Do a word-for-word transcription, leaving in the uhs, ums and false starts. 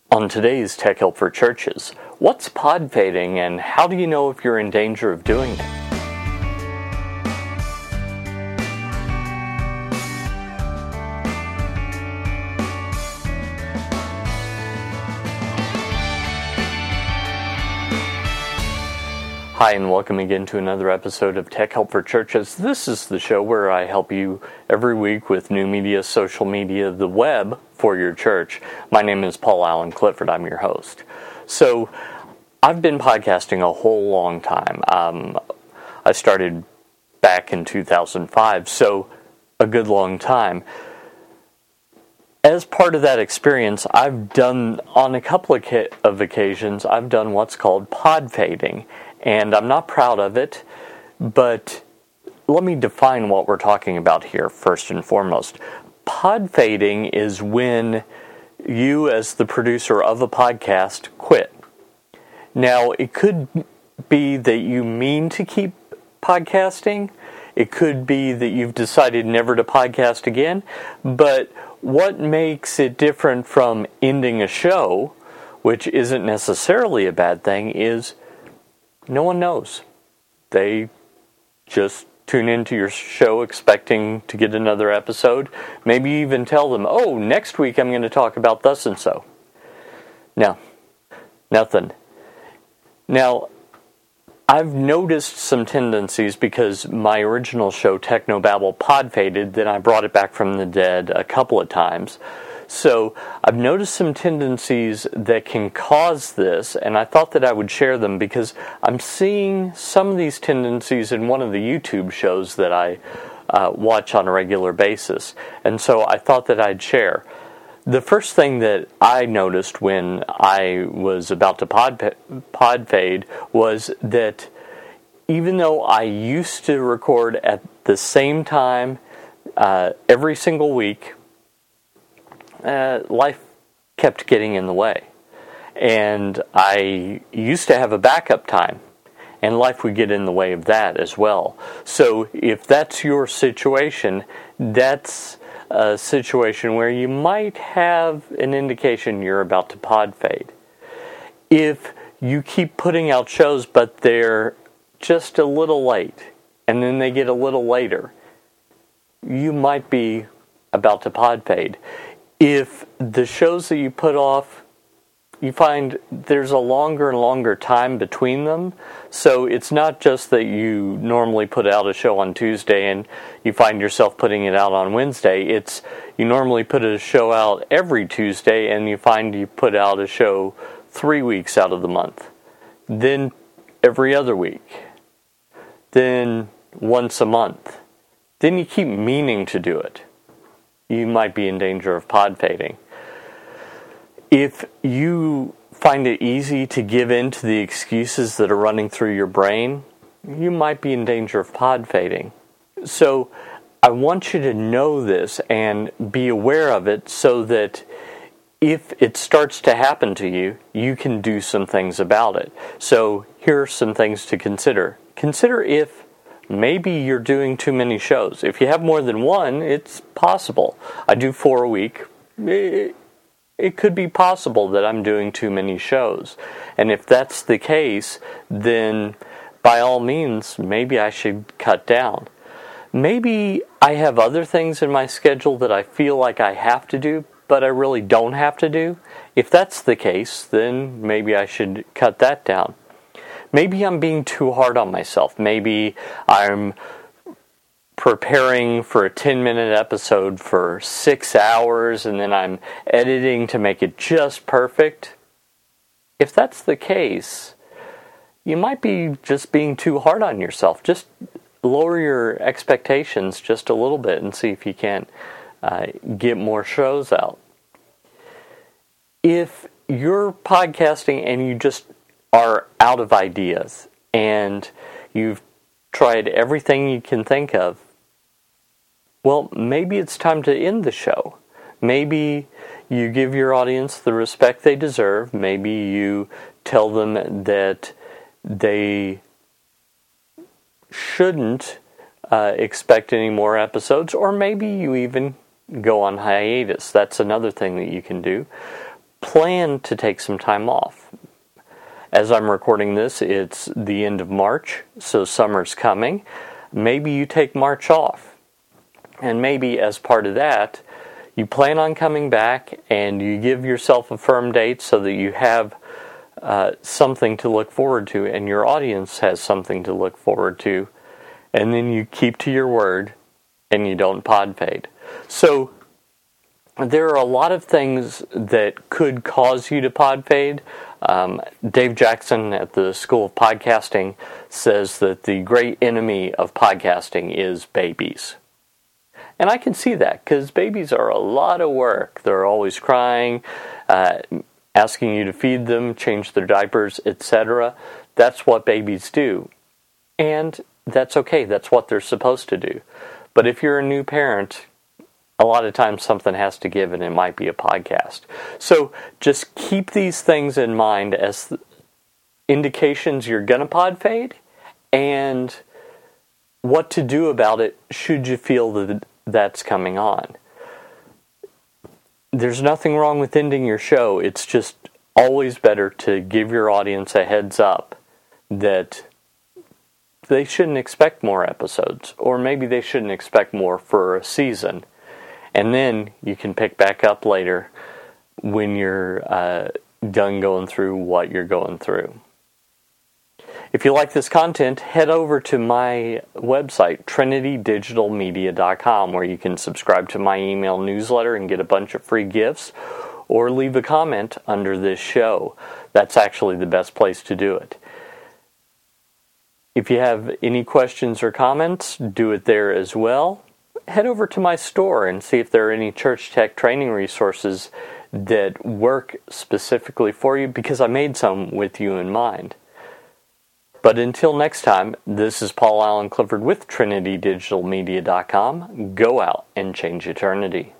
On today's Tech Help for Churches, what's pod fading and how do you know if you're in danger of doing it? Hi, and welcome again to another episode of Tech Help for Churches. This is the show where I help you every week with new media, social media, the web for your church. My name is Paul Allen Clifford. I'm your host. So, I've been podcasting a whole long time. Um, I started back in two thousand five, so a good long time. As part of that experience, I've done, on a couple of, ca- of occasions, I've done what's called pod fading. And I'm not proud of it, but let me define what we're talking about here first and foremost. Pod fading is when you, as the producer of a podcast, quit. Now, it could be that you mean to keep podcasting. It could be that you've decided never to podcast again. But what makes it different from ending a show, which isn't necessarily a bad thing, is no one knows. They just tune into your show expecting to get another episode. Maybe even tell them, oh, next week I'm going to talk about thus and so. No, nothing. Now, I've noticed some tendencies because my original show, Technobabble, pod faded, then I brought it back from the dead a couple of times. So I've noticed some tendencies that can cause this, and I thought that I would share them because I'm seeing some of these tendencies in one of the YouTube shows that I uh, watch on a regular basis. And so I thought that I'd share. The first thing that I noticed when I was about to pod, pod fade was that even though I used to record at the same time uh, every single week, Uh, life kept getting in the way. And I used to have a backup time, and life would get in the way of that as well. So if that's your situation, that's a situation where you might have an indication you're about to pod fade. If you keep putting out shows, but they're just a little late, and then they get a little later, you might be about to pod fade. If the shows that you put off, you find there's a longer and longer time between them, so it's not just that you normally put out a show on Tuesday and you find yourself putting it out on Wednesday. It's you normally put a show out every Tuesday and you find you put out a show three weeks out of the month, then every other week, then once a month. Then you keep meaning to do it. You might be in danger of pod fading. If you find it easy to give in to the excuses that are running through your brain, you might be in danger of pod fading. So I want you to know this and be aware of it so that if it starts to happen to you, you can do some things about it. So here are some things to consider. Consider if maybe you're doing too many shows. If you have more than one, it's possible. I do four a week. It, it could be possible that I'm doing too many shows. And if that's the case, then by all means, maybe I should cut down. Maybe I have other things in my schedule that I feel like I have to do, but I really don't have to do. If that's the case, then maybe I should cut that down. Maybe I'm being too hard on myself. Maybe I'm preparing for a ten-minute episode for six hours and then I'm editing to make it just perfect. If that's the case, you might be just being too hard on yourself. Just lower your expectations just a little bit and see if you can't uh, get more shows out. If you're podcasting and you just are out of ideas and you've tried everything you can think of, well, maybe it's time to end the show. Maybe you give your audience the respect they deserve. Maybe you tell them that they shouldn't uh, expect any more episodes, or maybe you even go on hiatus. That's another thing that you can do. plan to take some time off. As I'm recording this, it's the end of March, so summer's coming. Maybe you take March off. And maybe as part of that, you plan on coming back and you give yourself a firm date so that you have uh, something to look forward to and your audience has something to look forward to. And then you keep to your word and you don't pod fade. So there are a lot of things that could cause you to pod fade. Um, Dave Jackson at the School of Podcasting says that the great enemy of podcasting is babies. And I can see that because babies are a lot of work. They're always crying, uh, asking you to feed them, change their diapers, et cetera. That's what babies do. And that's okay. That's what they're supposed to do. But if you're a new parent, a lot of times something has to give and it might be a podcast. So just keep these things in mind as indications you're going to pod fade and what to do about it should you feel that that's coming on. There's nothing wrong with ending your show. It's just always better to give your audience a heads up that they shouldn't expect more episodes, or maybe they shouldn't expect more for a season. And then you can pick back up later when you're uh, done going through what you're going through. If you like this content, head over to my website, trinity digital media dot com, where you can subscribe to my email newsletter and get a bunch of free gifts, or leave a comment under this show. That's actually the best place to do it. If you have any questions or comments, do it there as well. Head over to my store and see if there are any church tech training resources that work specifically for you, because I made some with you in mind. But until next time, this is Paul Allen Clifford with Trinity Digital Media dot com. Go out and change eternity.